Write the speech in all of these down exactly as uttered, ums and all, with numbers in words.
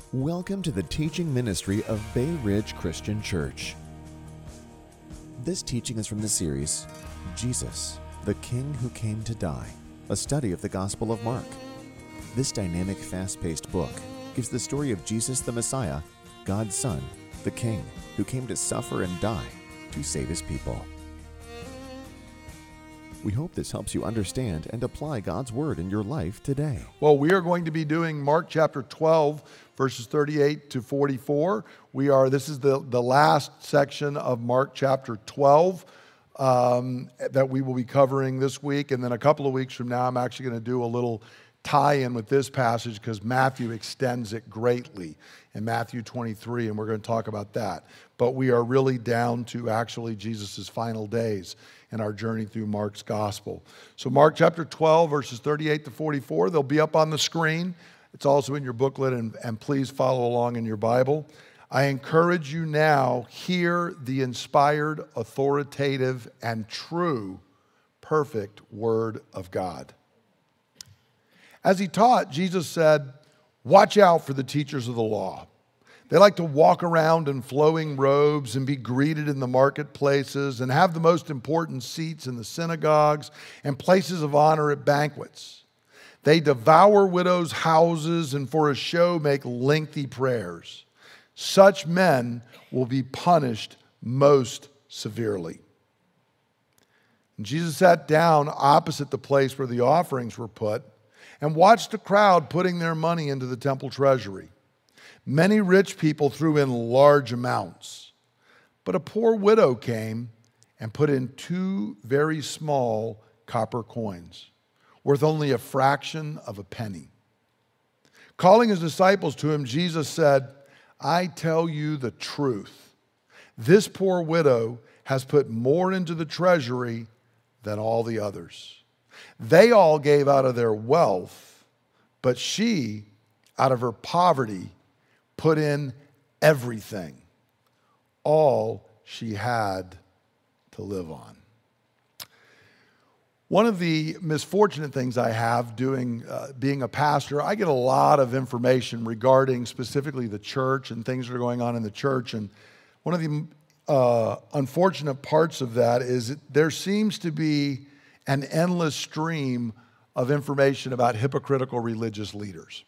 Welcome to the teaching ministry of Bay Ridge Christian Church. This teaching is from the series, Jesus, the King Who Came to Die, a study of the Gospel of Mark. This dynamic, fast-paced book gives the story of Jesus the Messiah, God's Son, the King, who came to suffer and die to save his people. We hope this helps you understand and apply God's Word in your life today. Well, we are going to be doing Mark chapter twelve, verses thirty-eight to forty-four. We are, this is the, the last section of Mark chapter twelve um, that we will be covering this week. And then a couple of weeks from now, I'm actually going to do a little tie-in with this passage because Matthew extends it greatly in Matthew twenty-three, and we're going to talk about that. But we are really down to actually Jesus' final days in our journey through Mark's gospel. So Mark chapter twelve, verses thirty-eight to forty-four, they'll be up on the screen. It's also in your booklet, and, and please follow along in your Bible. I encourage you now, hear the inspired, authoritative, and true, perfect Word of God. As he taught, Jesus said, "Watch out for the teachers of the law. They like to walk around in flowing robes and be greeted in the marketplaces and have the most important seats in the synagogues and places of honor at banquets. They devour widows' houses and for a show make lengthy prayers. Such men will be punished most severely." And Jesus sat down opposite the place where the offerings were put and watched a crowd putting their money into the temple treasury. Many rich people threw in large amounts, but a poor widow came and put in two very small copper coins, worth only a fraction of a penny. Calling his disciples to him, Jesus said, "I tell you the truth. This poor widow has put more into the treasury than all the others. They all gave out of their wealth, but she, out of her poverty, put in everything, all she had to live on." One of the misfortunate things I have doing, uh, being a pastor, I get a lot of information regarding specifically the church and things that are going on in the church. And one of the uh, unfortunate parts of that is that there seems to be an endless stream of information about hypocritical religious leaders.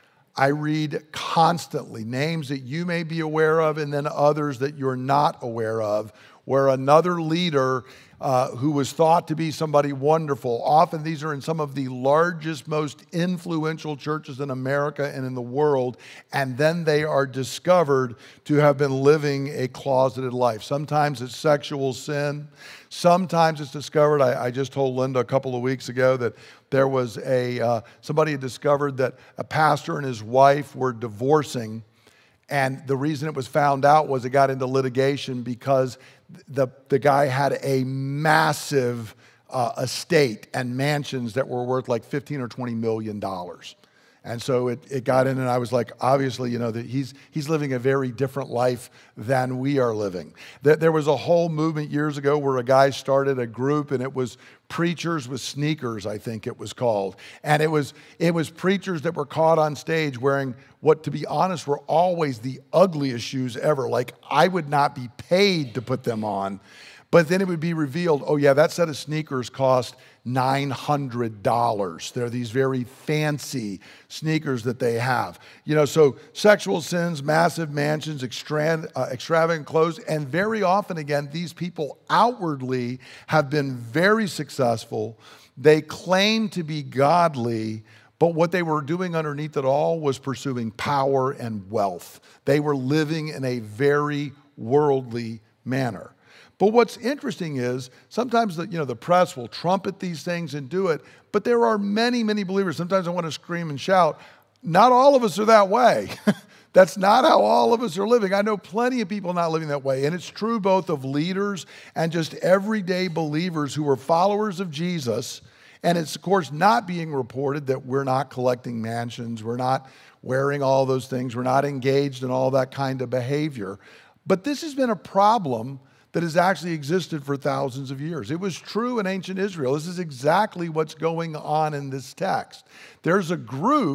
I read constantly names that you may be aware of and then others that you're not aware of, where another leader uh, who was thought to be somebody wonderful, often these are in some of the largest, most influential churches in America and in the world, and then they are discovered to have been living a closeted life. Sometimes it's sexual sin. Sometimes it's discovered, I, I just told Linda a couple of weeks ago that there was a, uh, somebody had discovered that a pastor and his wife were divorcing, and the reason it was found out was it got into litigation because the, the guy had a massive uh, estate and mansions that were worth like fifteen or twenty million dollars. And so it, it got in, and I was like, obviously, you know, that he's he's living a very different life than we are living. There, there was a whole movement years ago where a guy started a group, and it was Preachers with Sneakers, I think it was called. And it was it was preachers that were caught on stage wearing what, to be honest, were always the ugliest shoes ever. Like, I would not be paid to put them on. But then it would be revealed, oh yeah, that set of sneakers cost nine hundred dollars. They're these very fancy sneakers that they have. You know, so sexual sins, massive mansions, extra, uh, extravagant clothes, and very often, again, these people outwardly have been very successful. They claim to be godly, but what they were doing underneath it all was pursuing power and wealth. They were living in a very worldly manner. But what's interesting is sometimes the, you know, the press will trumpet these things and do it, but there are many, many believers. Sometimes I want to scream and shout. Not all of us are that way. That's not how all of us are living. I know plenty of people not living that way. And it's true both of leaders and just everyday believers who are followers of Jesus. And it's, of course, not being reported that we're not collecting mansions, we're not wearing all those things, we're not engaged in all that kind of behavior. But this has been a problem that has actually existed for thousands of years. It was true in ancient Israel. This is exactly what's going on in this text. There's a group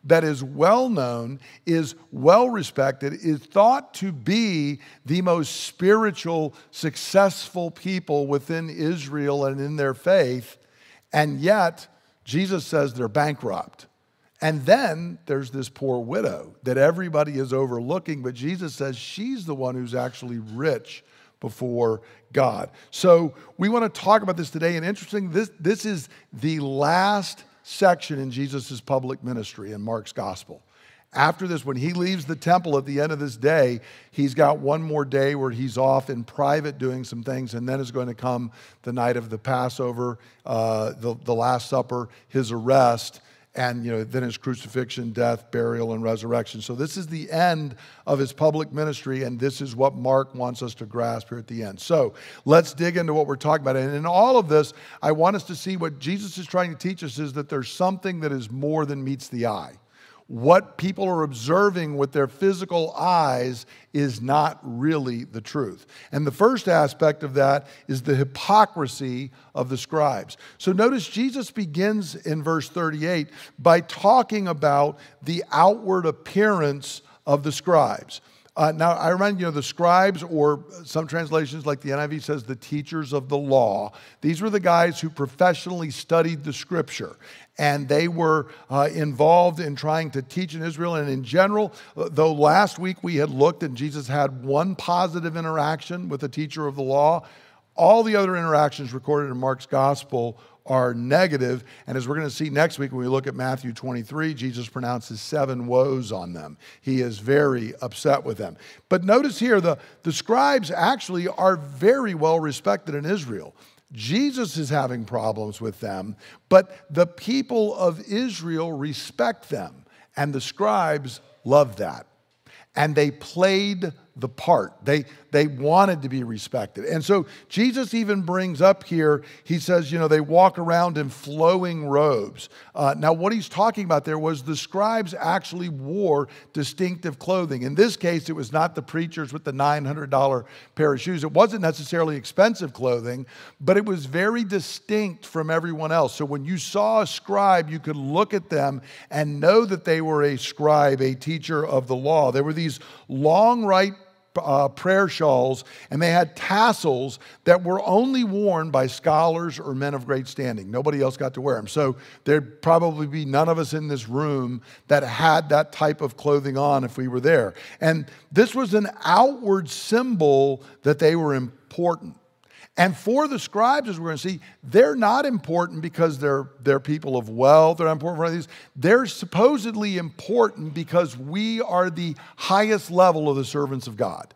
that is well known, is well respected, is thought to be the most spiritual, successful people within Israel and in their faith, and yet Jesus says they're bankrupt. And then there's this poor widow that everybody is overlooking, but Jesus says she's the one who's actually rich before God. So we want to talk about this today. And interesting, this, this is the last section in Jesus' public ministry in Mark's gospel. After this, when he leaves the temple at the end of this day, he's got one more day where he's off in private doing some things, and then is going to come the night of the Passover, uh, the, the Last Supper, his arrest, and you know, then his crucifixion, death, burial, and resurrection. So this is the end of his public ministry, and this is what Mark wants us to grasp here at the end. So let's dig into what we're talking about. And in all of this, I want us to see what Jesus is trying to teach us is that there's something that is more than meets the eye. What people are observing with their physical eyes is not really the truth. And the first aspect of that is the hypocrisy of the scribes. So notice Jesus begins in verse thirty-eight by talking about the outward appearance of the scribes. Uh, now, I remind you, know, the scribes, or some translations like the N I V says the teachers of the law, these were the guys who professionally studied the scripture. And they were uh, involved in trying to teach in Israel. And in general, though last week we had looked and Jesus had one positive interaction with a teacher of the law, all the other interactions recorded in Mark's gospel are negative. And as we're going to see next week when we look at Matthew twenty-three, Jesus pronounces seven woes on them. He is very upset with them. But notice here, the, the scribes actually are very well respected in Israel. Jesus is having problems with them, but the people of Israel respect them, and the scribes loved that. And they played the part. They, they wanted to be respected. And so Jesus even brings up here, he says, you know, they walk around in flowing robes. Uh, now, what he's talking about there was the scribes actually wore distinctive clothing. In this case, it was not the preachers with the nine hundred dollars pair of shoes. It wasn't necessarily expensive clothing, but it was very distinct from everyone else. So when you saw a scribe, you could look at them and know that they were a scribe, a teacher of the law. There were these long, right Uh, prayer shawls, and they had tassels that were only worn by scholars or men of great standing. Nobody else got to wear them. So there'd probably be none of us in this room that had that type of clothing on if we were there. And this was an outward symbol that they were important. And for the scribes, as we're going to see, they're not important because they're, they're people of wealth. They're not important for these. They're supposedly important because we are the highest level of the servants of God.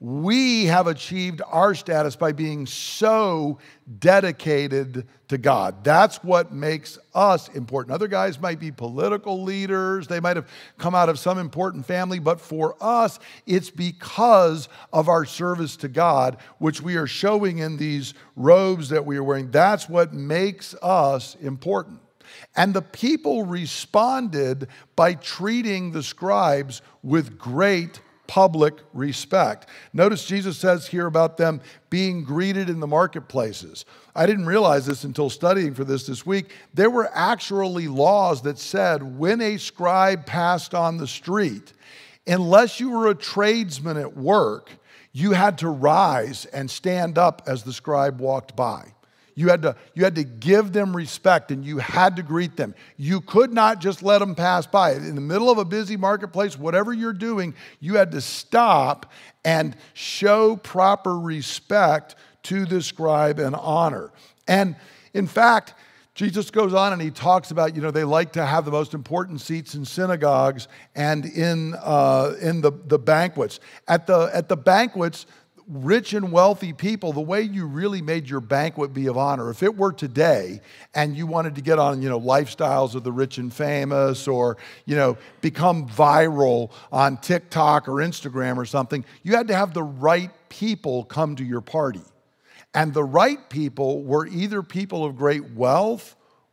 We have achieved our status by being so dedicated to God. That's what makes us important. Other guys might be political leaders. They might have come out of some important family. But for us, it's because of our service to God, which we are showing in these robes that we are wearing. That's what makes us important. And the people responded by treating the scribes with great public respect. Notice Jesus says here about them being greeted in the marketplaces. I didn't realize this until studying for this this week. There were actually laws that said when a scribe passed on the street, unless you were a tradesman at work, you had to rise and stand up as the scribe walked by. You had to, you had to give them respect, and you had to greet them. You could not just let them pass by. In the middle of a busy marketplace, whatever you're doing, you had to stop and show proper respect to the scribe and honor. And in fact, Jesus goes on and he talks about, you know, they like to have the most important seats in synagogues and in, uh, in the, the banquets. At the, at the banquets, rich and wealthy people, the way you really made your banquet be of honor, if it were today and you wanted to get on, you know, lifestyles of the rich and famous, or, you know, become viral on TikTok or Instagram or something, you had to have the right people come to your party. And the right people were either people of great wealth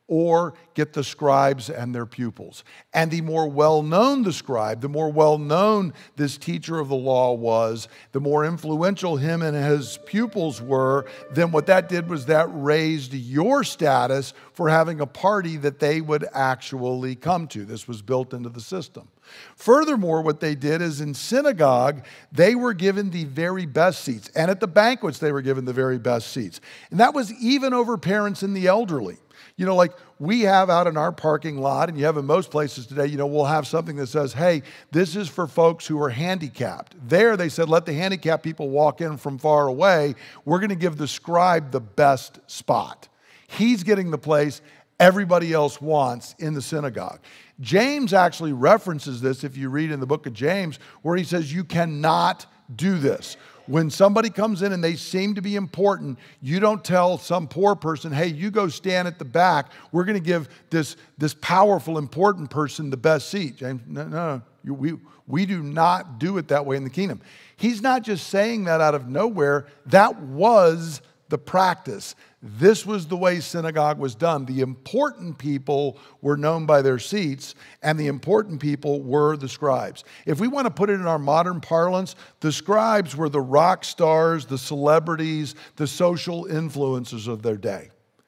or get the scribes and their pupils. And the more well-known the scribe, the more well-known this teacher of the law was, the more influential him and his pupils were, then what that did was that raised your status for having a party that they would actually come to. This was built into the system. Furthermore, what they did is in synagogue, they were given the very best seats. And at the banquets, they were given the very best seats. And that was even over parents and the elderly. You know, like we have out in our parking lot, and you have in most places today, you know, we'll have something that says, hey, this is for folks who are handicapped. There, they said, let the handicapped people walk in from far away. We're going to give the scribe the best spot. He's getting the place everybody else wants in the synagogue. James actually references this, if you read in the book of James, where he says, you cannot do this. When somebody comes in and they seem to be important, you don't tell some poor person, hey, you go stand at the back. We're going to give this, this powerful, important person the best seat. James, no, no, no. We, we do not do it that way in the kingdom. He's not just saying that out of nowhere. That was the practice. This was the way synagogue was done. The important people were known by their seats, and the important people were the scribes. If we want to put it in our modern parlance, the scribes were the rock stars, the celebrities, the social influencers of their day.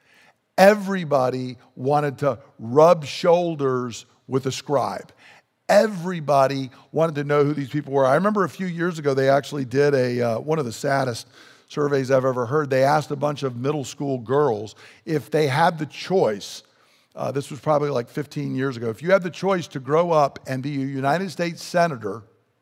Everybody wanted to rub shoulders with a scribe. Everybody wanted to know who these people were. I remember a few years ago, they actually did a uh, one of the saddest surveys I've ever heard. They asked a bunch of middle school girls if they had the choice, uh, this was probably like fifteen years ago, if you had the choice to grow up and be a United States senator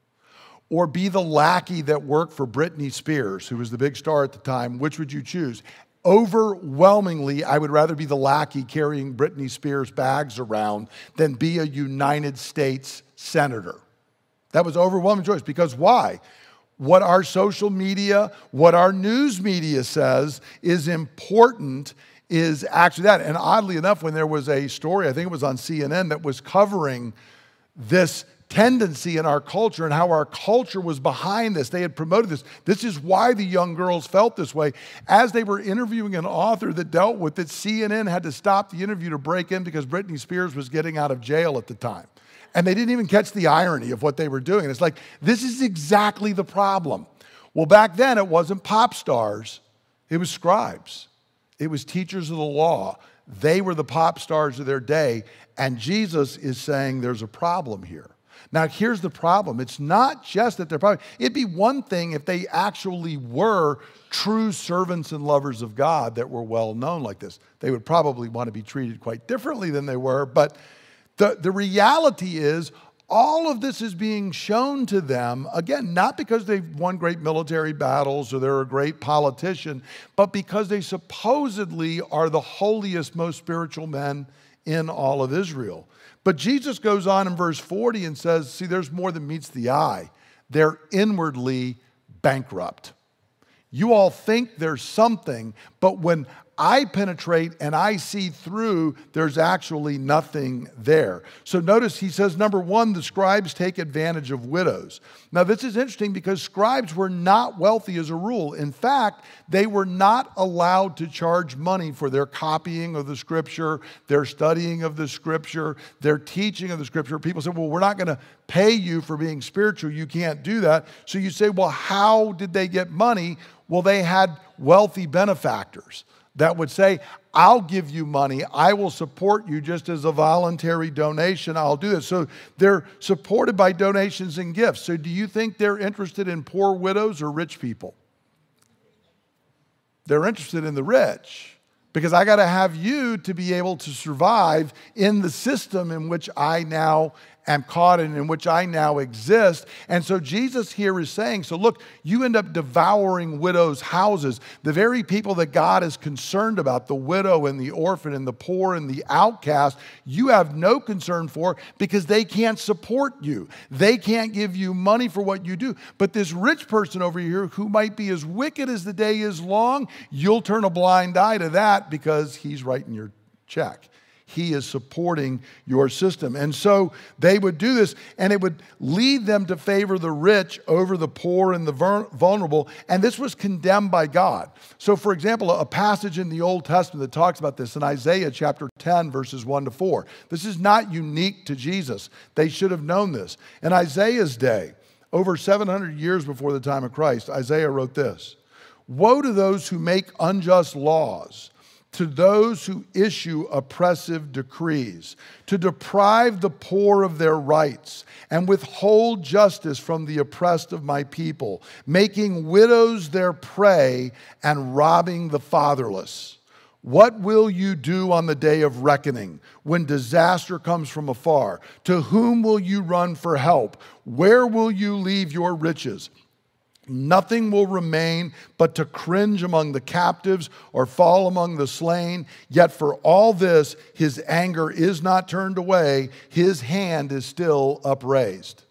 or be the lackey that worked for Britney Spears, who was the big star at the time, which would you choose? Overwhelmingly, I would rather be the lackey carrying Britney Spears bags around than be a United States senator. That was overwhelming choice, because why? What our social media, what our news media says is important is actually that. And oddly enough, when there was a story, I think it was on C N N, that was covering this tendency in our culture and how our culture was behind this. They had promoted this. This is why the young girls felt this way. As they were interviewing an author that dealt with it, C N N had to stop the interview to break in because Britney Spears was getting out of jail at the time. And they didn't even catch the irony of what they were doing. It's like, this is exactly the problem. Well, back then, it wasn't pop stars. It was scribes. It was teachers of the law. They were the pop stars of their day. And Jesus is saying there's a problem here. Now, here's the problem. It's not just that they're probably, it'd be one thing if they actually were true servants and lovers of God that were well known like this. They would probably want to be treated quite differently than they were, but The, the reality is all of this is being shown to them, again, not because they've won great military battles or they're a great politician, but because they supposedly are the holiest, most spiritual men in all of Israel. But Jesus goes on in verse forty and says, see, there's more than meets the eye. They're inwardly bankrupt. You all think there's something, but when I penetrate and I see through, there's actually nothing there. So notice he says, number one, the scribes take advantage of widows. Now this is interesting because scribes were not wealthy as a rule. In fact, they were not allowed to charge money for their copying of the scripture, their studying of the scripture, their teaching of the scripture. People say, well, we're not going to pay you for being spiritual. You can't do that. So you say, well, how did they get money? Well, they had wealthy benefactors that would say, I'll give you money. I will support you just as a voluntary donation. I'll do this. So they're supported by donations and gifts. So do you think they're interested in poor widows or rich people? They're interested in the rich, because I got to have you to be able to survive in the system in which I now am caught and in which I now exist. And so Jesus here is saying, so look, you end up devouring widows' houses. The very people that God is concerned about, the widow and the orphan and the poor and the outcast, you have no concern for because they can't support you. They can't give you money for what you do. But this rich person over here who might be as wicked as the day is long, you'll turn a blind eye to that because he's writing your check. he is supporting your system. And so they would do this, and it would lead them to favor the rich over the poor and the vulnerable, and this was condemned by God. So for example, a passage in the Old Testament that talks about this in Isaiah chapter ten, verses one to four. This is not unique to Jesus. They should have known this. In Isaiah's day, over seven hundred years before the time of Christ, Isaiah wrote this: "Woe to those who make unjust laws, to those who issue oppressive decrees, to deprive the poor of their rights and withhold justice from the oppressed of my people, making widows their prey and robbing the fatherless. What will you do on the day of reckoning, when disaster comes from afar? To whom will you run for help? Where will you leave your riches? Nothing will remain but to cringe among the captives or fall among the slain. Yet for all this, his anger is not turned away. His hand is still upraised."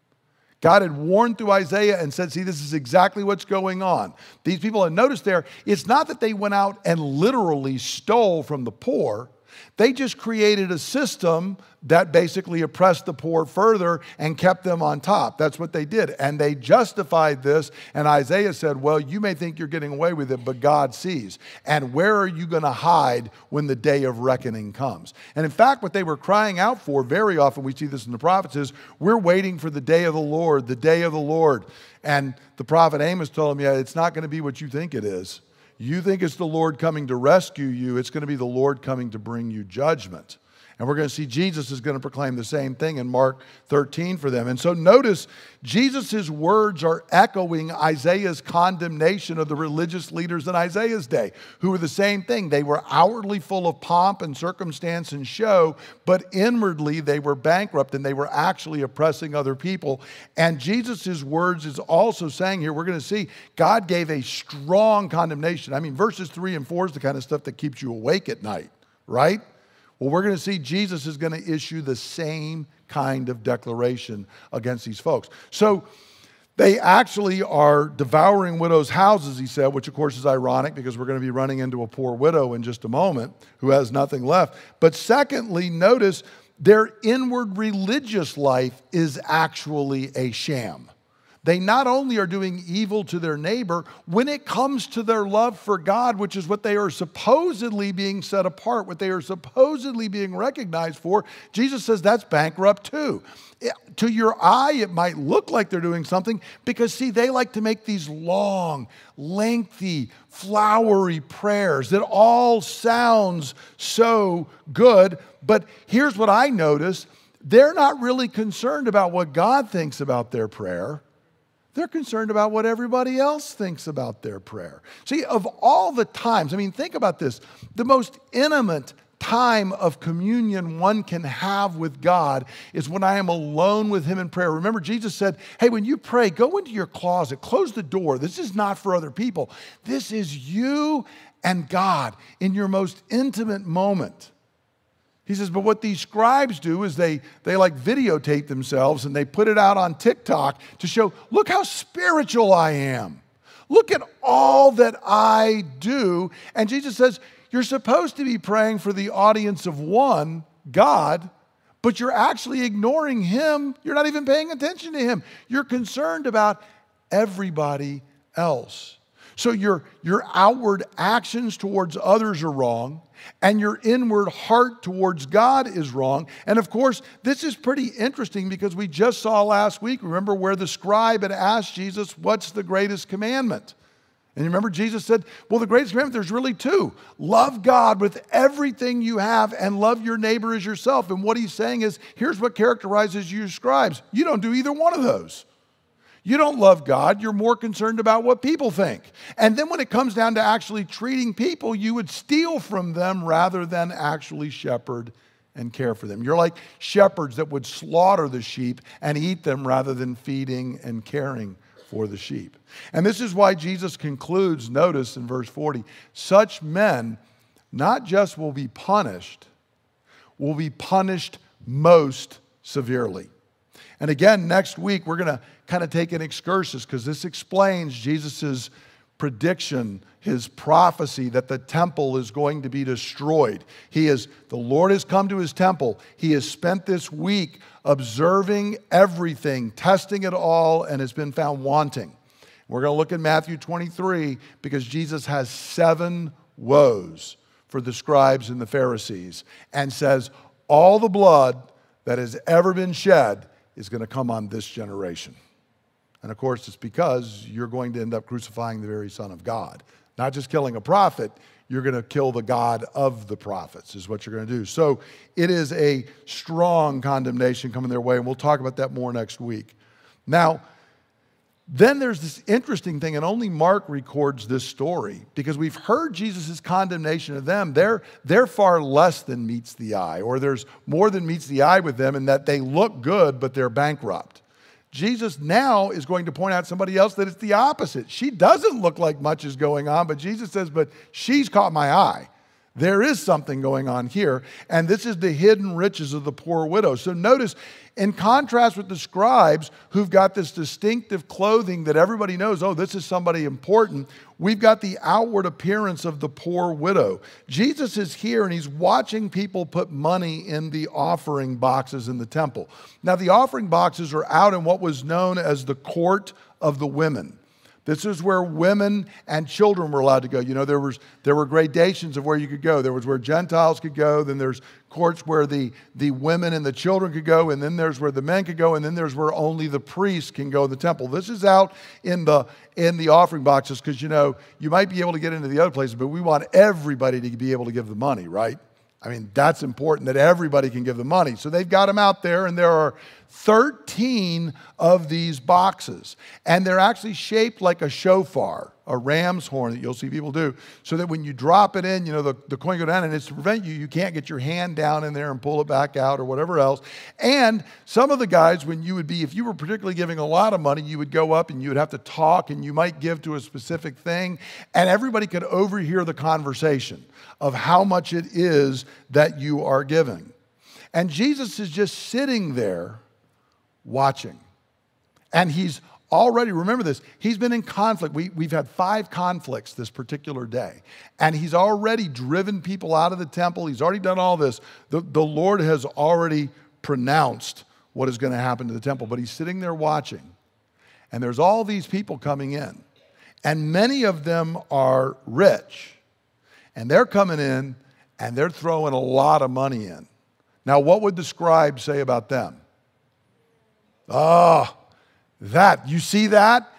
God had warned through Isaiah and said, see, this is exactly what's going on. These people, and notice there, it's not that they went out and literally stole from the poor. They just created a system that basically oppressed the poor further and kept them on top. That's what they did. And they justified this. And Isaiah said, well, you may think you're getting away with it, but God sees. And where are you going to hide when the day of reckoning comes? And in fact, what they were crying out for, very often we see this in the prophets, is we're waiting for the day of the Lord, the day of the Lord. And the prophet Amos told them, yeah, it's not going to be what you think it is. You think it's the Lord coming to rescue you. It's going to be the Lord coming to bring you judgment. And we're going to see Jesus is going to proclaim the same thing in Mark thirteen for them. And so notice, Jesus' words are echoing Isaiah's condemnation of the religious leaders in Isaiah's day, who were the same thing. They were outwardly full of pomp and circumstance and show, but inwardly they were bankrupt and they were actually oppressing other people. And Jesus' words is also saying here, we're going to see, God gave a strong condemnation. I mean, verses three and four is the kind of stuff that keeps you awake at night, right? Well, we're going to see Jesus is going to issue the same kind of declaration against these folks. So they actually are devouring widows' houses, he said, which of course is ironic because we're going to be running into a poor widow in just a moment who has nothing left. But secondly, notice their inward religious life is actually a sham. They not only are doing evil to their neighbor, when it comes to their love for God, which is what they are supposedly being set apart, what they are supposedly being recognized for, Jesus says that's bankrupt too. It, to your eye, it might look like they're doing something because, see, they like to make these long, lengthy, flowery prayers that all sounds so good. But here's what I notice. They're not really concerned about what God thinks about their prayer. They're concerned about what everybody else thinks about their prayer. See, of all the times, I mean, think about this. The most intimate time of communion one can have with God is when I am alone with him in prayer. Remember, Jesus said, hey, when you pray, go into your closet, close the door. This is not for other people. This is you and God in your most intimate moment. He says, but what these scribes do is they, they like videotape themselves and they put it out on TikTok to show, look how spiritual I am. Look at all that I do. And Jesus says, you're supposed to be praying for the audience of one, God, but you're actually ignoring him. You're not even paying attention to him. You're concerned about everybody else. So your, your outward actions towards others are wrong, and your inward heart towards God is wrong. And of course, this is pretty interesting because we just saw last week, remember, where the scribe had asked Jesus, what's the greatest commandment? And you remember Jesus said, well, the greatest commandment, there's really two. Love God with everything you have and love your neighbor as yourself. And what he's saying is, here's what characterizes you scribes. You don't do either one of those. You don't love God. You're more concerned about what people think. And then when it comes down to actually treating people, you would steal from them rather than actually shepherd and care for them. You're like shepherds that would slaughter the sheep and eat them rather than feeding and caring for the sheep. And this is why Jesus concludes, notice in verse forty, such men not just will be punished, will be punished most severely. And again, next week, we're going to kind of take an excursus because this explains Jesus's prediction, his prophecy that the temple is going to be destroyed. He is, the Lord has come to his temple. He has spent this week observing everything, testing it all, and has been found wanting. We're going to look at Matthew twenty-three because Jesus has seven woes for the scribes and the Pharisees and says, all the blood that has ever been shed is going to come on this generation. And of course, it's because you're going to end up crucifying the very Son of God. Not just killing a prophet, you're going to kill the God of the prophets is what you're going to do. So it is a strong condemnation coming their way, and we'll talk about that more next week. Now, then there's this interesting thing, and only Mark records this story, because we've heard Jesus' condemnation of them. They're, they're far less than meets the eye, or there's more than meets the eye with them in that they look good, but they're bankrupt. Jesus now is going to point out somebody else that it's the opposite. She doesn't look like much is going on, but Jesus says, but she's caught my eye. There is something going on here, and this is the hidden riches of the poor widow. So notice, in contrast with the scribes who've got this distinctive clothing that everybody knows, oh, this is somebody important, we've got the outward appearance of the poor widow. Jesus is here, and he's watching people put money in the offering boxes in the temple. Now, the offering boxes are out in what was known as the court of the women. This is where women and children were allowed to go. You know, there was there were gradations of where you could go. There was where Gentiles could go. Then there's courts where the, the women and the children could go. And then there's where the men could go. And then there's where only the priests can go in the temple. This is out in the in the offering boxes because, you know, you might be able to get into the other places, but we want everybody to be able to give the money, right? I mean, that's important that everybody can give the money. So they've got them out there, and there are thirteen of these boxes. And they're actually shaped like a shofar, a ram's horn that you'll see people do, so that when you drop it in, you know, the, the coin go down, and it's to prevent you, you can't get your hand down in there and pull it back out or whatever else. And some of the guys, when you would be, if you were particularly giving a lot of money, you would go up and you would have to talk, and you might give to a specific thing, and everybody could overhear the conversation of how much it is that you are giving. And Jesus is just sitting there watching. And he's already, remember this, he's been in conflict. We, we've had five conflicts this particular day. And he's already driven people out of the temple. He's already done all this. The, the Lord has already pronounced what is going to happen to the temple. But he's sitting there watching. And there's all these people coming in. And many of them are rich. And they're coming in, and they're throwing a lot of money in. Now, what would the scribes say about them? Oh, that, you see that?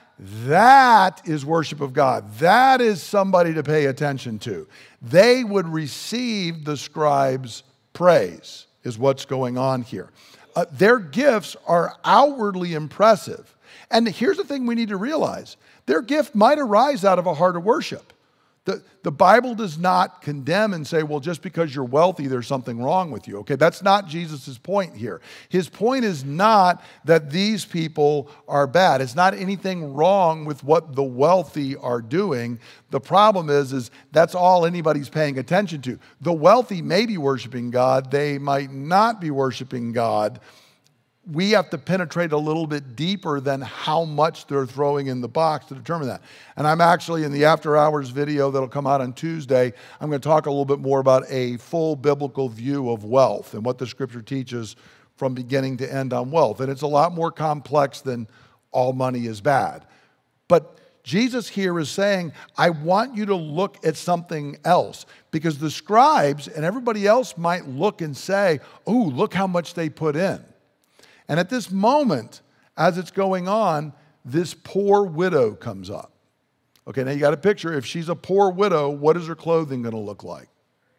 That is worship of God. That is somebody to pay attention to. They would receive the scribes' praise, is what's going on here. Uh, their gifts are outwardly impressive. And here's the thing we need to realize. Their gift might arise out of a heart of worship. The, the Bible does not condemn and say, well, just because you're wealthy, there's something wrong with you. Okay, that's not Jesus' point here. His point is not that these people are bad. It's not anything wrong with what the wealthy are doing. The problem is, is that's all anybody's paying attention to. The wealthy may be worshiping God. They might not be worshiping God. We have to penetrate a little bit deeper than how much they're throwing in the box to determine that. And I'm actually, in the after hours video that'll come out on Tuesday, I'm going to talk a little bit more about a full biblical view of wealth and what the scripture teaches from beginning to end on wealth. And it's a lot more complex than all money is bad. But Jesus here is saying, I want you to look at something else, because the scribes and everybody else might look and say, oh, look how much they put in. And at this moment, as it's going on, this poor widow comes up. Okay, now you got a picture. If she's a poor widow, what is her clothing going to look like?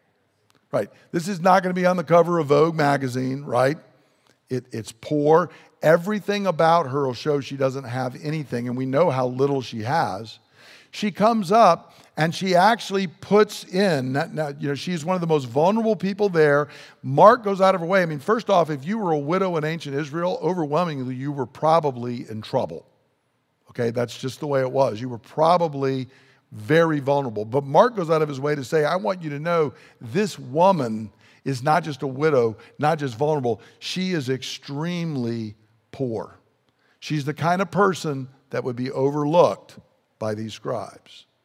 Right. This is not going to be on the cover of Vogue magazine, right? It, it's poor. Everything about her will show she doesn't have anything, and we know how little she has. She comes up, and she actually puts in, now, you know, she's one of the most vulnerable people there. Mark goes out of her way. I mean, first off, if you were a widow in ancient Israel, overwhelmingly, you were probably in trouble. Okay, that's just the way it was. You were probably very vulnerable. But Mark goes out of his way to say, I want you to know this woman is not just a widow, not just vulnerable. She is extremely poor. She's the kind of person that would be overlooked by these scribes.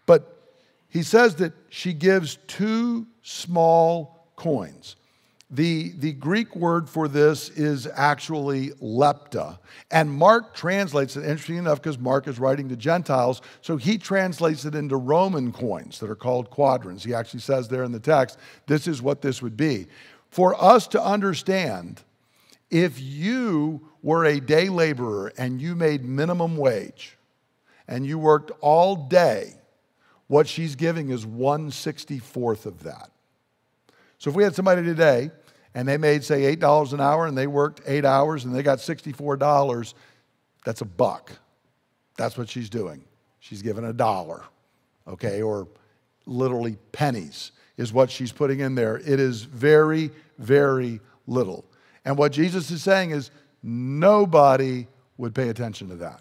But he says that she gives two small coins. The, the Greek word for this is actually lepta. And Mark translates it, interesting enough, because Mark is writing to Gentiles, so he translates it into Roman coins that are called quadrans. He actually says there in the text, this is what this would be. For us to understand, if you were a day laborer and you made minimum wage and you worked all day, what she's giving is one sixty-fourth of that. So if we had somebody today and they made, say, eight dollars an hour and they worked eight hours and they got sixty-four dollars, that's a buck. That's what she's doing. She's giving a dollar, okay, or literally pennies is what she's putting in there. It is very, very little. And what Jesus is saying is nobody would pay attention to that.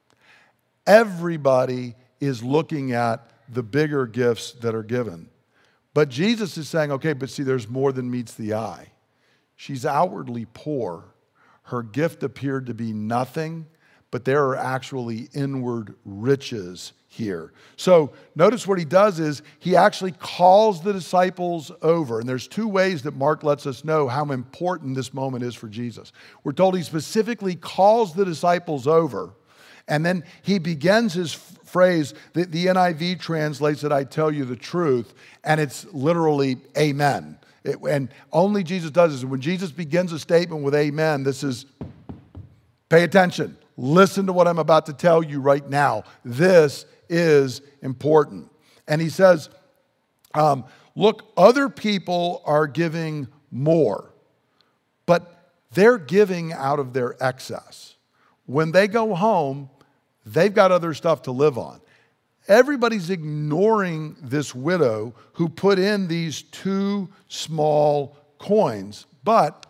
Everybody is looking at the bigger gifts that are given. But Jesus is saying, okay, but see, there's more than meets the eye. She's outwardly poor. Her gift appeared to be nothing, but there are actually inward riches here. So notice what he does is he actually calls the disciples over. And there's two ways that Mark lets us know how important this moment is for Jesus. We're told he specifically calls the disciples over. And then he begins his phrase, the, the N I V translates it, I tell you the truth, and it's literally amen. It, and only Jesus does this. When Jesus begins a statement with amen, this is, pay attention. Listen to what I'm about to tell you right now. This is important. And he says, um, look, other people are giving more, but they're giving out of their excess. When they go home, they've got other stuff to live on. Everybody's ignoring this widow who put in these two small coins. But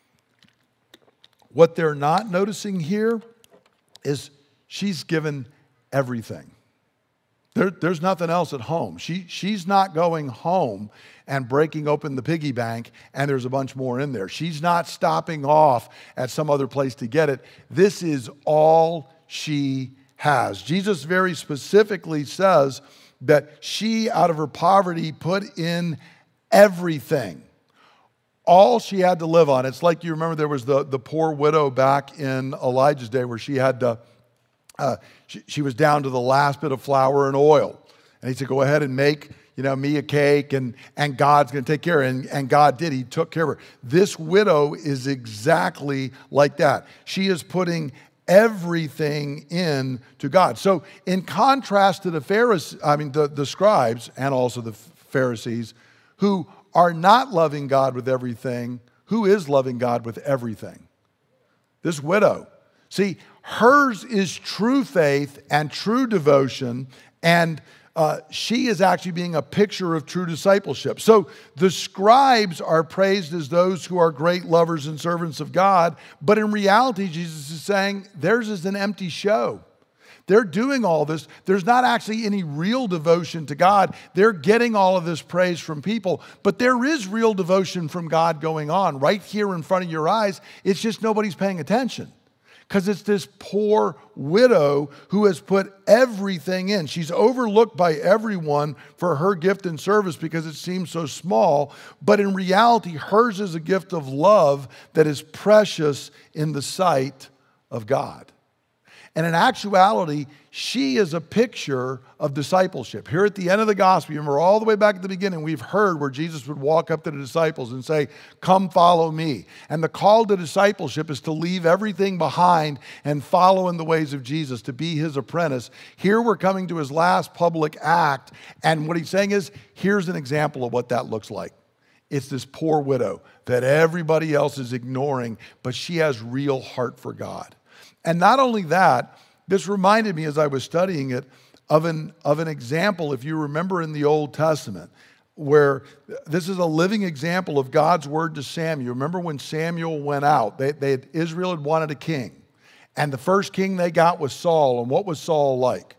what they're not noticing here is she's given everything. There, there's nothing else at home. She, she's not going home and breaking open the piggy bank and there's a bunch more in there. She's not stopping off at some other place to get it. This is all she has. Jesus very specifically says that she, out of her poverty, put in everything. All she had to live on. It's like, you remember there was the, the poor widow back in Elijah's day where she had to, uh, she, she was down to the last bit of flour and oil. And he said, go ahead and make, you know, me a cake and, and God's going to take care of it. And, and God did. He took care of her. This widow is exactly like that. She is putting everything in to God. So in contrast to the Pharisees, I mean, the, the scribes and also the Pharisees who are not loving God with everything, who is loving God with everything? This widow. See, hers is true faith and true devotion, and uh, she is actually being a picture of true discipleship. So the scribes are praised as those who are great lovers and servants of God, but in reality, Jesus is saying theirs is an empty show. They're doing all this. There's not actually any real devotion to God. They're getting all of this praise from people, but there is real devotion from God going on right here in front of your eyes. It's just nobody's paying attention. Because it's this poor widow who has put everything in. She's overlooked by everyone for her gift and service because it seems so small. But in reality, hers is a gift of love that is precious in the sight of God. And in actuality, she is a picture of discipleship. Here at the end of the gospel, you remember all the way back at the beginning, we've heard where Jesus would walk up to the disciples and say, come follow me. And the call to discipleship is to leave everything behind and follow in the ways of Jesus, to be his apprentice. Here we're coming to his last public act. And what he's saying is, here's an example of what that looks like. It's this poor widow that everybody else is ignoring, but she has real heart for God. And not only that, this reminded me as I was studying it of an, of an example, if you remember in the Old Testament, where this is a living example of God's word to Samuel. Remember when Samuel went out, they, they, Israel had wanted a king. And the first king they got was Saul. And what was Saul like?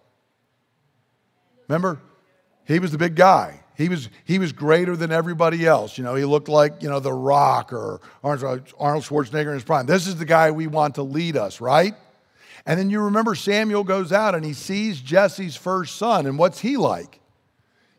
Remember? He was the big guy. He was, he was greater than everybody else. You know, he looked like, you know, The Rock or Arnold Schwarzenegger in his prime. This is the guy we want to lead us, right? And then you remember Samuel goes out and he sees Jesse's first son. And what's he like?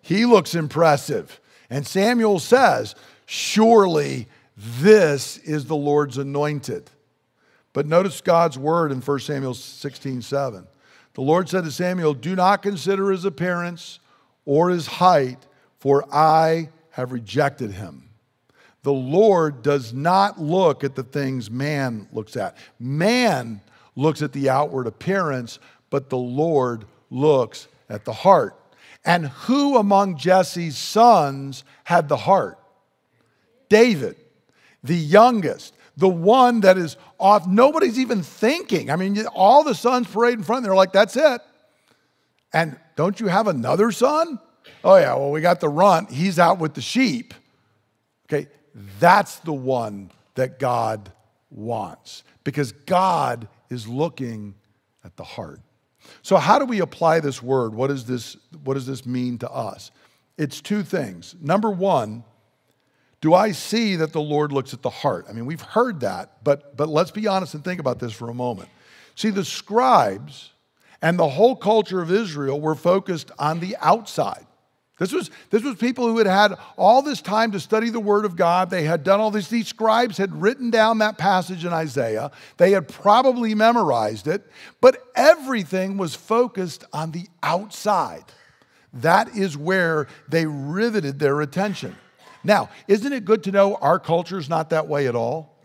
He looks impressive. And Samuel says, surely this is the Lord's anointed. But notice God's word in First Samuel sixteen seven. The Lord said to Samuel, do not consider his appearance or his height, for I have rejected him. The Lord does not look at the things man looks at. Man looks at the outward appearance, but the Lord looks at the heart. And who among Jesse's sons had the heart? David, the youngest, the one that is off. Nobody's even thinking. I mean, all the sons parade in front, they're like, that's it. And don't you have another son? Oh yeah, well, we got the runt. He's out with the sheep. Okay, that's the one that God wants, because God is looking at the heart. So how do we apply this word? What is this, what does this mean to us? It's two things. Number one, do I see that the Lord looks at the heart? I mean, we've heard that, but, but let's be honest and think about this for a moment. See, the scribes and the whole culture of Israel were focused on the outside. This was, this was people who had had all this time to study the Word of God. They had done all this. These scribes had written down that passage in Isaiah. They had probably memorized it, but everything was focused on the outside. That is where they riveted their attention. Now, isn't it good to know our culture is not that way at all?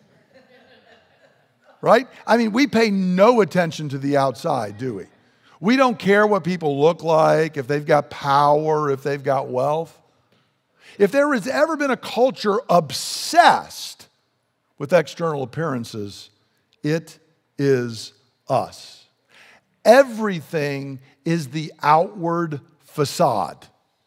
Right? I mean, we pay no attention to the outside, do we? We don't care what people look like, if they've got power, if they've got wealth. If there has ever been a culture obsessed with external appearances, it is us. Everything is the outward facade.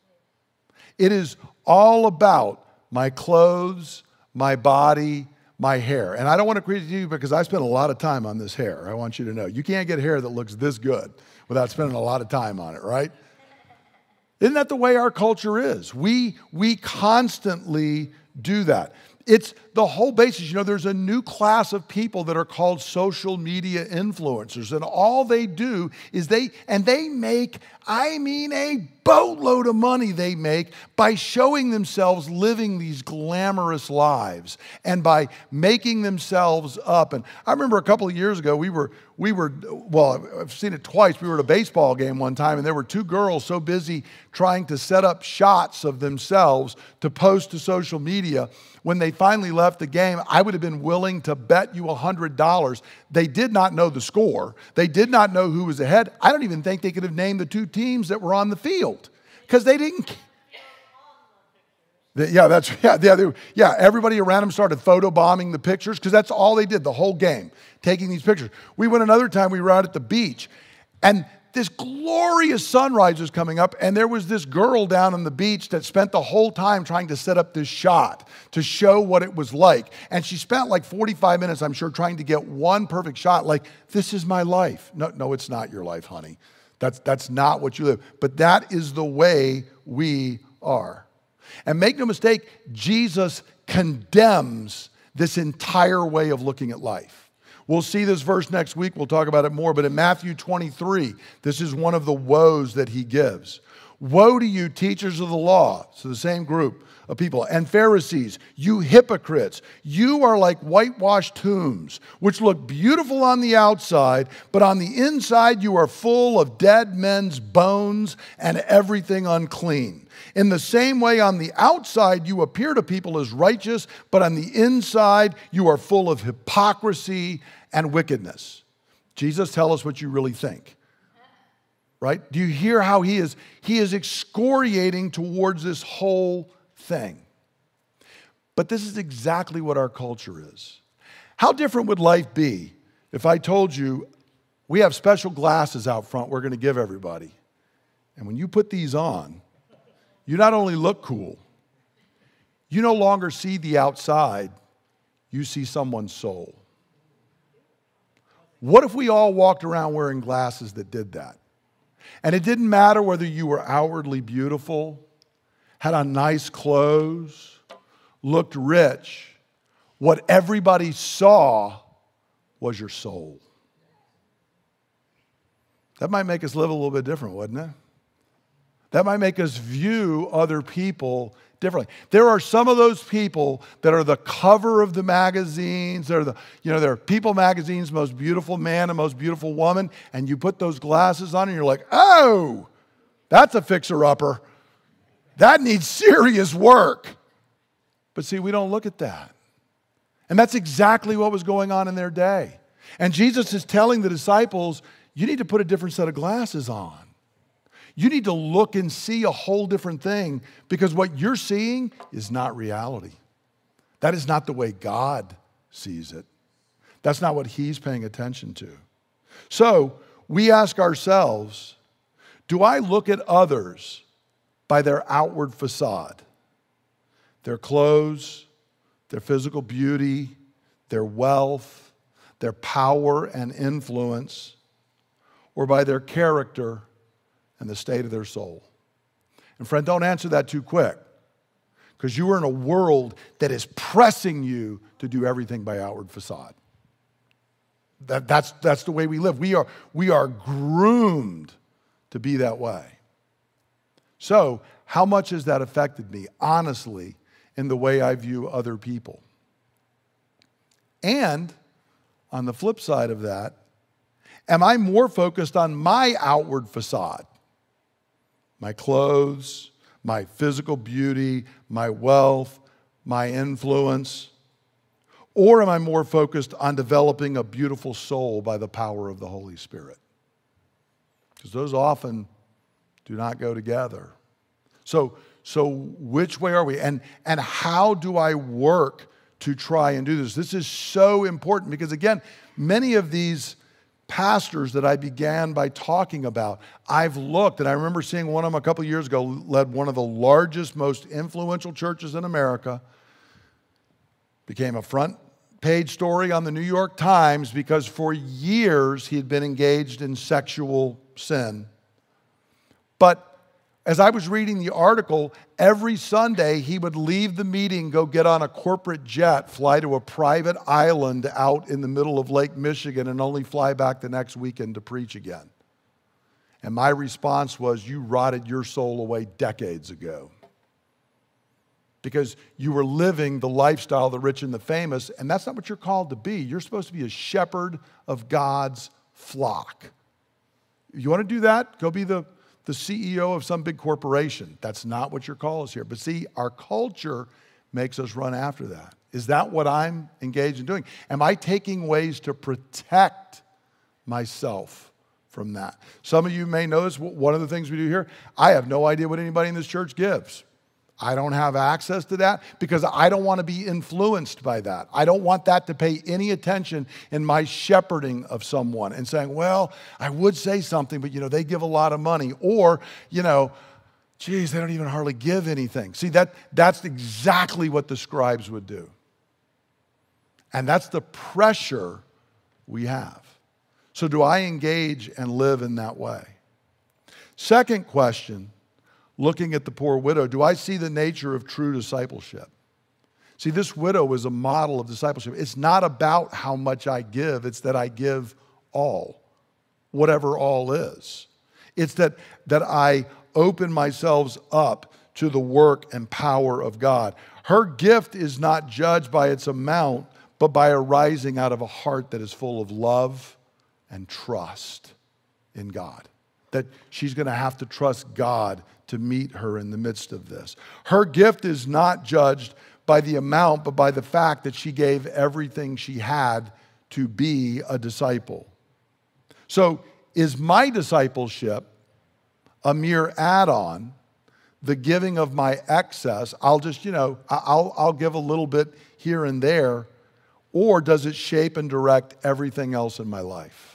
It is all about my clothes, my body, my hair. And I don't want to critique you because I spent a lot of time on this hair. I want you to know. You can't get hair that looks this good without spending a lot of time on it, right? Isn't that the way our culture is? We, we constantly do that. It's the whole basis. You know, there's a new class of people that are called social media influencers, and all they do is they, and they make, I mean, a boatload of money they make by showing themselves living these glamorous lives and by making themselves up. And I remember a couple of years ago, we were, we were, well, I've seen it twice. We were at a baseball game one time, and there were two girls so busy trying to set up shots of themselves to post to social media. When they finally left the game, I would have been willing to bet you one hundred dollars. They did not know the score. They did not know who was ahead. I don't even think they could have named the two teams that were on the field because they didn't. Yeah, that's yeah, yeah, they, yeah. Everybody around them started photobombing the pictures because that's all they did the whole game, taking these pictures. We went another time. We were out at the beach, and this glorious sunrise was coming up, and there was this girl down on the beach that spent the whole time trying to set up this shot to show what it was like. And she spent like forty-five minutes, I'm sure, trying to get one perfect shot. Like, this is my life. No, no, it's not your life, honey. That's, that's not what you live. But that is the way we are. And make no mistake, Jesus condemns this entire way of looking at life. We'll see this verse next week. We'll talk about it more. But in Matthew twenty-three, this is one of the woes that he gives. Woe to you, teachers of the law. So the same group of people. And Pharisees, you hypocrites. You are like whitewashed tombs, which look beautiful on the outside, but on the inside you are full of dead men's bones and everything unclean. In the same way, on the outside, you appear to people as righteous, but on the inside, you are full of hypocrisy and wickedness. Jesus, tell us what you really think. Right? Do you hear how he is, he is excoriating towards this whole thing? But this is exactly what our culture is. How different would life be if I told you, we have special glasses out front we're going to give everybody. And when you put these on, you not only look cool, you no longer see the outside, you see someone's soul. What if we all walked around wearing glasses that did that? And it didn't matter whether you were outwardly beautiful, had on nice clothes, looked rich. What everybody saw was your soul. That might make us live a little bit different, wouldn't it? That might make us view other people differently. There are some of those people that are the cover of the magazines. They're the, you know, they're People Magazine's most beautiful man and most beautiful woman, and you put those glasses on and you're like, oh, that's a fixer-upper. That needs serious work. But see, we don't look at that. And that's exactly what was going on in their day. And Jesus is telling the disciples, you need to put a different set of glasses on. You need to look and see a whole different thing, because what you're seeing is not reality. That is not the way God sees it. That's not what He's paying attention to. So we ask ourselves, do I look at others by their outward facade? Their clothes, their physical beauty, their wealth, their power and influence, or by their character and the state of their soul? And friend, don't answer that too quick, because you are in a world that is pressing you to do everything by outward facade. That, that's, that's the way we live. We are, we are groomed to be that way. So, how much has that affected me, honestly, in the way I view other people? And on the flip side of that, am I more focused on my outward facade? My clothes, my physical beauty, my wealth, my influence? Or am I more focused on developing a beautiful soul by the power of the Holy Spirit? Because those often do not go together. So, so which way are we? And, and how do I work to try and do this? This is so important, because again, many of these pastors that I began by talking about, I've looked, and I remember seeing one of them a couple of years ago, led one of the largest, most influential churches in America, became a front page story on the New York Times because for years he had been engaged in sexual sin. But as I was reading the article, every Sunday he would leave the meeting, go get on a corporate jet, fly to a private island out in the middle of Lake Michigan, and only fly back the next weekend to preach again. And my response was, you rotted your soul away decades ago, because you were living the lifestyle of the rich and the famous, and that's not what you're called to be. You're supposed to be a shepherd of God's flock. You want to do that? Go be the the C E O of some big corporation. That's not what your call is here. But see, our culture makes us run after that. Is that what I'm engaged in doing? Am I taking ways to protect myself from that? Some of you may notice one of the things we do here, I have no idea what anybody in this church gives. I don't have access to that because I don't want to be influenced by that. I don't want that to pay any attention in my shepherding of someone and saying, well, I would say something, but you know, they give a lot of money. Or, you know, geez, they don't even hardly give anything. See, that that's exactly what the scribes would do. And that's the pressure we have. So do I engage and live in that way? Second question, looking at the poor widow, do I see the nature of true discipleship? See, this widow is a model of discipleship. It's not about how much I give. It's that I give all, whatever all is. It's that, that I open myself up to the work and power of God. Her gift is not judged by its amount, but by arising out of a heart that is full of love and trust in God. That she's going to have to trust God to meet her in the midst of this. Her gift is not judged by the amount, but by the fact that she gave everything she had to be a disciple. So is my discipleship a mere add-on, the giving of my excess? I'll just, you know, I'll, I'll give a little bit here and there, or does it shape and direct everything else in my life?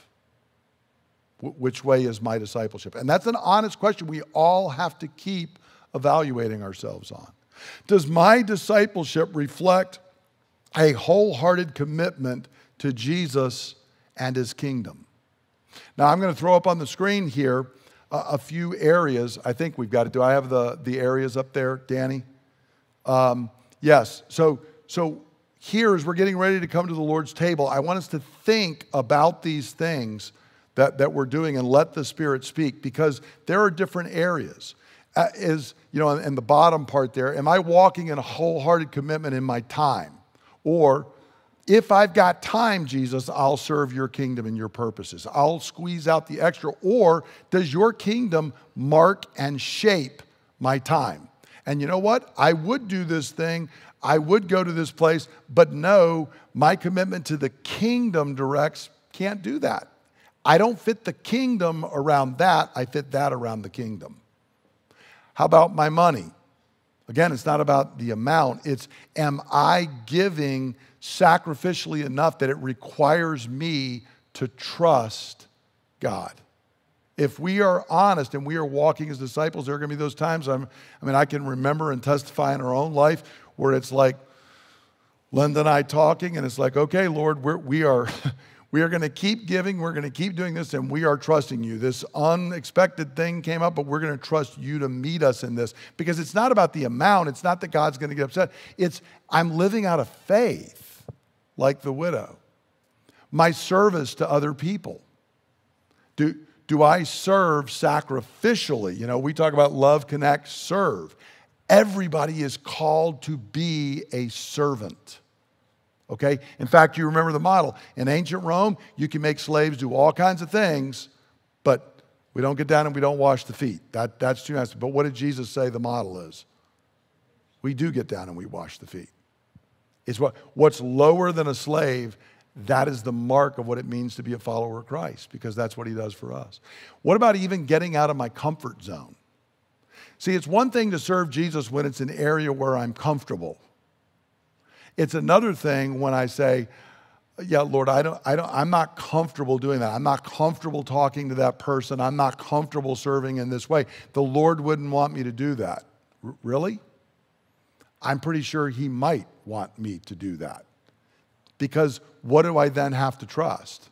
Which way is my discipleship? And that's an honest question we all have to keep evaluating ourselves on. Does my discipleship reflect a wholehearted commitment to Jesus and His kingdom? Now, I'm going to throw up on the screen here a, a few areas I think we've got to do. I have the, the areas up there, Danny. Um, yes, so, so here as we're getting ready to come to the Lord's table, I want us to think about these things That, that we're doing and let the Spirit speak, because there are different areas. Uh, is, you know, and the bottom part there, am I walking in a wholehearted commitment in my time? Or if I've got time, Jesus, I'll serve your kingdom and your purposes. I'll squeeze out the extra. Or does your kingdom mark and shape my time? And you know what? I would do this thing. I would go to this place, but no, my commitment to the kingdom directs can't do that. I don't fit the kingdom around that. I fit that around the kingdom. How about my money? Again, it's not about the amount. It's, am I giving sacrificially enough that it requires me to trust God? If we are honest and we are walking as disciples, there are going to be those times, I'm, I mean, I can remember and testify in our own life where it's like Linda and I talking, and it's like, okay, Lord, we're, we are... We are going to keep giving, we're going to keep doing this, and we are trusting you. This unexpected thing came up, but we're going to trust you to meet us in this. Because it's not about the amount, it's not that God's going to get upset. It's, I'm living out of faith, like the widow. My service to other people. Do, do I serve sacrificially? You know, we talk about love, connect, serve. Everybody is called to be a servant. Okay? In fact, you remember the model. In ancient Rome, you can make slaves do all kinds of things, but we don't get down and we don't wash the feet. That, that's too nasty. But what did Jesus say the model is? We do get down and we wash the feet. It's what, what's lower than a slave, that is the mark of what it means to be a follower of Christ, because that's what he does for us. What about even getting out of my comfort zone? See, it's one thing to serve Jesus when it's an area where I'm comfortable. It's another thing when I say, yeah, Lord, I don't, I don't, I'm not comfortable doing that. I'm not comfortable talking to that person. I'm not comfortable serving in this way. The Lord wouldn't want me to do that. R- really? I'm pretty sure he might want me to do that. Because what do I then have to trust?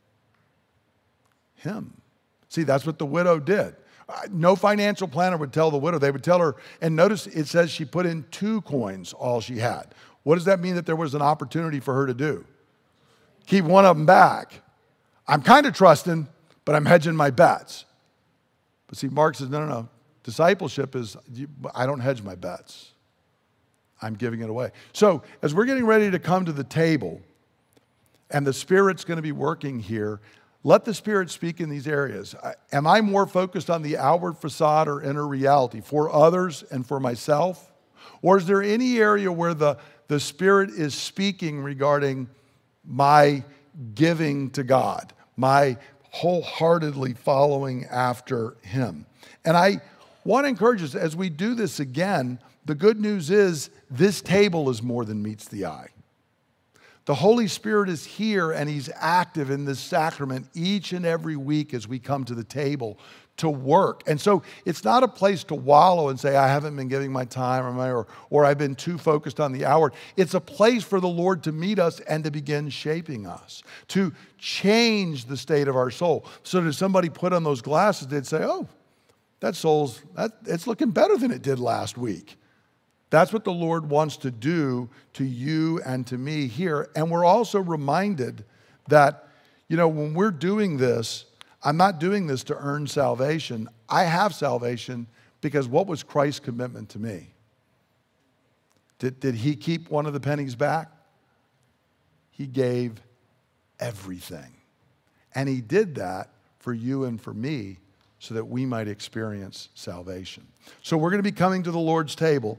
Him. See, that's what the widow did. No financial planner would tell the widow. They would tell her, and notice it says she put in two coins, all she had. What does that mean that there was an opportunity for her to do? Keep one of them back. I'm kind of trusting, but I'm hedging my bets. But see, Mark says, no, no, no. Discipleship is, I don't hedge my bets. I'm giving it away. So as we're getting ready to come to the table, and the Spirit's going to be working here, let the Spirit speak in these areas. Am I more focused on the outward facade or inner reality for others and for myself? Or is there any area where the, the Spirit is speaking regarding my giving to God, my wholeheartedly following after Him? And I want to encourage us, as we do this again, the good news is this table is more than meets the eye. The Holy Spirit is here and He's active in this sacrament each and every week as we come to the table to work. And so it's not a place to wallow and say, I haven't been giving my time or, my, or, or I've been too focused on the outward. It's a place for the Lord to meet us and to begin shaping us, to change the state of our soul. So that if somebody put on those glasses, they'd say, oh, that soul's, that, it's looking better than it did last week. That's what the Lord wants to do to you and to me here. And we're also reminded that, you know, when we're doing this, I'm not doing this to earn salvation. I have salvation because what was Christ's commitment to me? Did, did He keep one of the pennies back? He gave everything. And He did that for you and for me so that we might experience salvation. So we're going to be coming to the Lord's table.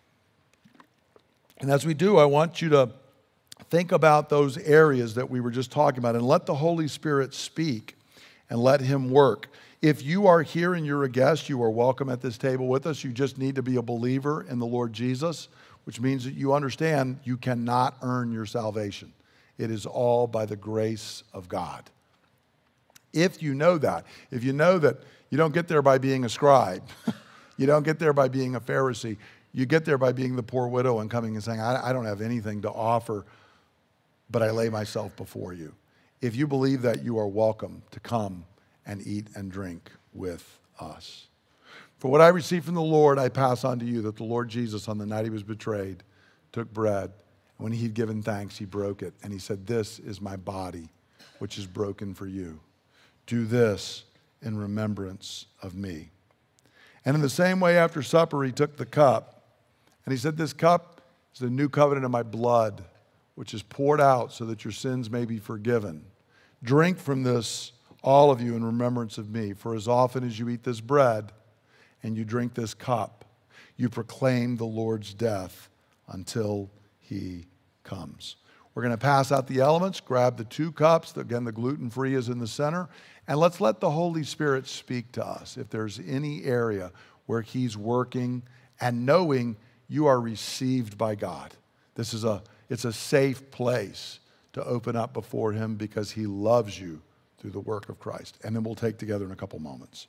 And as we do, I want you to think about those areas that we were just talking about and let the Holy Spirit speak and let Him work. If you are here and you're a guest, you are welcome at this table with us. You just need to be a believer in the Lord Jesus, which means that you understand you cannot earn your salvation. It is all by the grace of God. If you know that, if you know that you don't get there by being a scribe, you don't get there by being a Pharisee, you get there by being the poor widow and coming and saying, I, I don't have anything to offer, but I lay myself before you. If you believe that, you are welcome to come and eat and drink with us. For what I received from the Lord, I pass on to you, that the Lord Jesus, on the night He was betrayed, took bread. And when He'd given thanks, He broke it. And He said, this is my body, which is broken for you. Do this in remembrance of me. And in the same way, after supper, he took the cup. And he said, this cup is the new covenant in my blood, which is poured out so that your sins may be forgiven. Drink from this, all of you, in remembrance of me. For as often as you eat this bread and you drink this cup, you proclaim the Lord's death until he comes. We're going to pass out the elements, grab the two cups. Again, the gluten-free is in the center. And let's let the Holy Spirit speak to us if there's any area where he's working, and knowing you are received by God. This is a, it's a safe place to open up before him because he loves you through the work of Christ. And then we'll take together in a couple moments.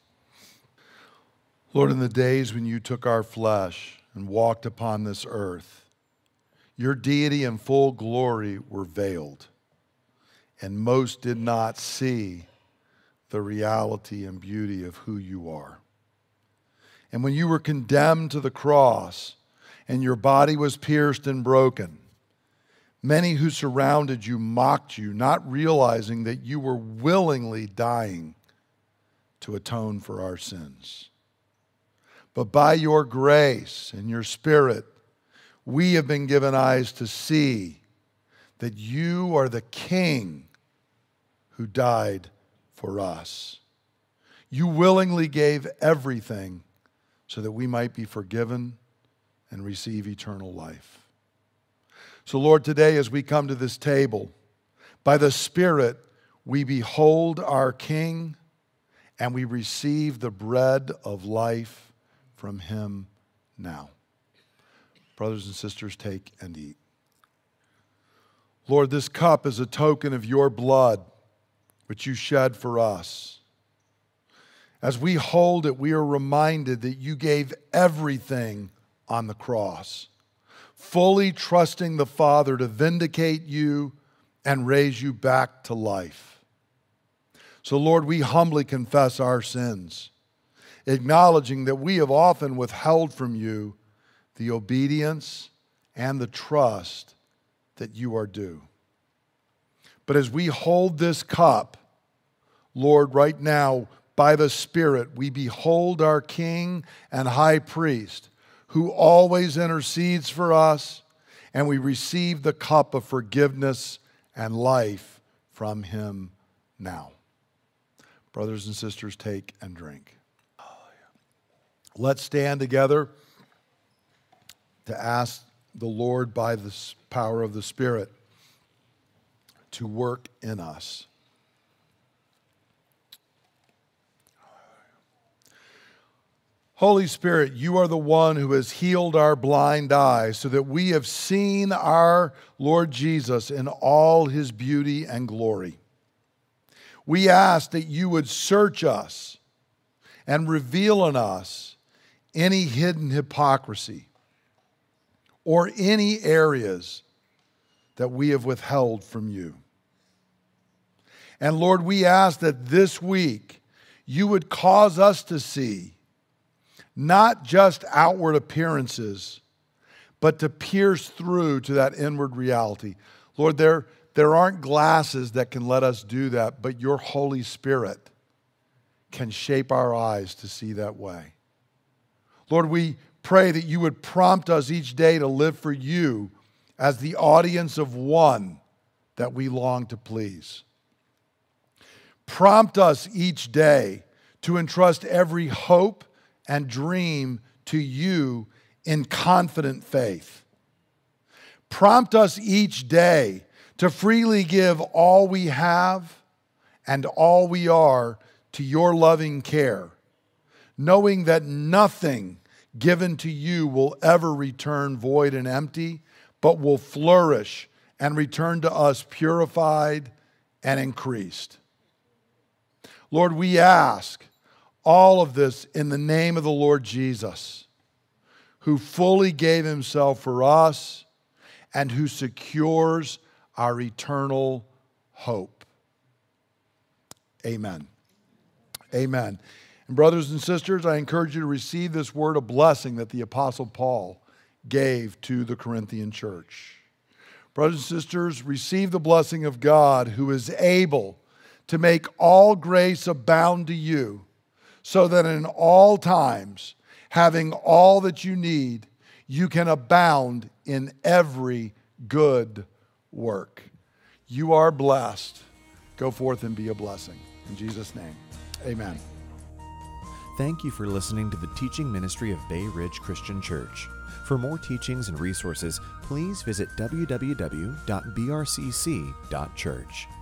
Lord, in the days when you took our flesh and walked upon this earth, your deity and full glory were veiled, and most did not see the reality and beauty of who you are. And when you were condemned to the cross and your body was pierced and broken, many who surrounded you mocked you, not realizing that you were willingly dying to atone for our sins. But by your grace and your Spirit, we have been given eyes to see that you are the King who died for us. You willingly gave everything so that we might be forgiven and receive eternal life. So, Lord, today as we come to this table, by the Spirit, we behold our King and we receive the bread of life from him now. Brothers and sisters, take and eat. Lord, this cup is a token of your blood, which you shed for us. As we hold it, we are reminded that you gave everything on the cross, fully trusting the Father to vindicate you and raise you back to life. So, Lord, we humbly confess our sins, acknowledging that we have often withheld from you the obedience and the trust that you are due. But as we hold this cup, Lord, right now, by the Spirit, we behold our King and High Priest, who always intercedes for us, and we receive the cup of forgiveness and life from him now. Brothers and sisters, take and drink. Let's stand together to ask the Lord by the power of the Spirit to work in us. Holy Spirit, you are the one who has healed our blind eyes so that we have seen our Lord Jesus in all his beauty and glory. We ask that you would search us and reveal in us any hidden hypocrisy or any areas that we have withheld from you. And Lord, we ask that this week you would cause us to see not just outward appearances, but to pierce through to that inward reality. Lord, there, there aren't glasses that can let us do that, but your Holy Spirit can shape our eyes to see that way. Lord, we pray that you would prompt us each day to live for you as the audience of one that we long to please. Prompt us each day to entrust every hope and dream to you in confident faith. Prompt us each day to freely give all we have and all we are to your loving care, knowing that nothing given to you will ever return void and empty, but will flourish and return to us purified and increased. Lord, we ask all of this in the name of the Lord Jesus, who fully gave himself for us and who secures our eternal hope. Amen. Amen. And brothers and sisters, I encourage you to receive this word of blessing that the Apostle Paul gave to the Corinthian church. Brothers and sisters, receive the blessing of God, who is able to make all grace abound to you, so that in all times having all that you need, you can abound in every good work. You are blessed. Go forth and be a blessing. In Jesus' name, amen. Thank you for listening to the teaching ministry of Bay Ridge Christian Church. For more teachings and resources, please visit w w w dot b r c c dot church.